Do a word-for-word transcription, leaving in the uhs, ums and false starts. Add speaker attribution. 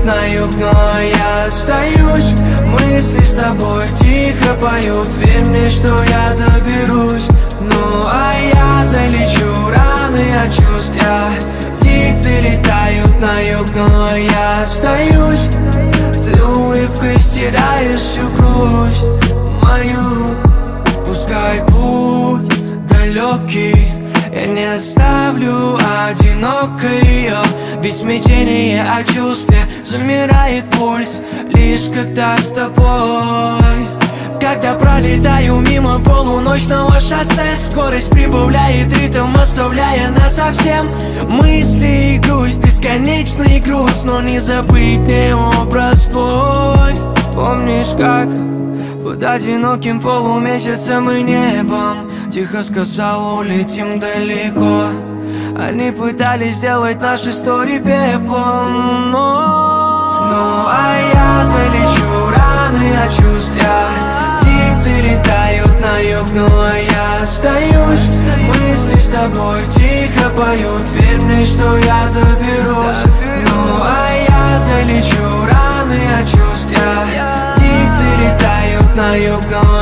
Speaker 1: на юг, но я остаюсь. Мысли с тобой тихо поют, верь мне, что я доберусь. Ну а я залечу раны от чувств, я. Птицы летают на юг, но я остаюсь. Ты улыбкой стираешь всю грусть мою. Пускай путь далекий, я не оставлю одинокой ее. Ведь смятение о чувстве замирает пульс лишь когда с тобой. Когда пролетаю мимо полуночного шоссе, скорость прибавляет ритм, оставляя нас совсем. Мысли и грусть, бесконечный груз, но не забыть мне образ твой. Помнишь, как под одиноким полумесяцем и небом тихо сказал, улетим далеко. Они пытались сделать наши истории пеплом, но... Ну а я залечу раны от чувств, я. Птицы летают на юг, ну а я остаюсь. Мысли с тобой тихо поют, верь мне, что я доберусь. Ну а я залечу раны от чувств, я. Птицы летают на юг, но